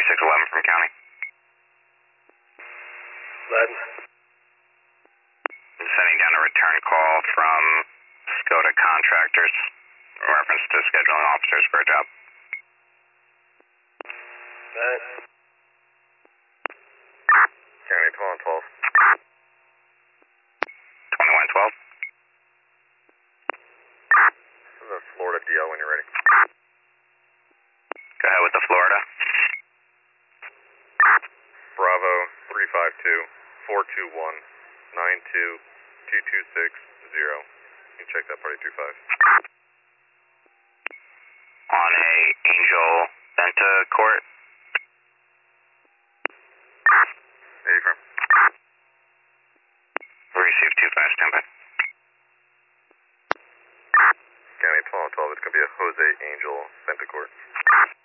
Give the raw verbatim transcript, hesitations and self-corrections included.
twenty-six eleven from county. Lead. I'm sending down a return call from Skoda Contractors in reference to scheduling officers for a job. Lead. County twenty-one twelve. twenty-one twelve. This is a Florida D L when you're ready. Go ahead with the Florida. Bravo three five two, four two one, nine two two two six zero. You can check that party two five. On a Angel Benta court. Hey, from. Receive two five, stand by. County twelve twelve, it's going to be a Jose Angel Bentacourt.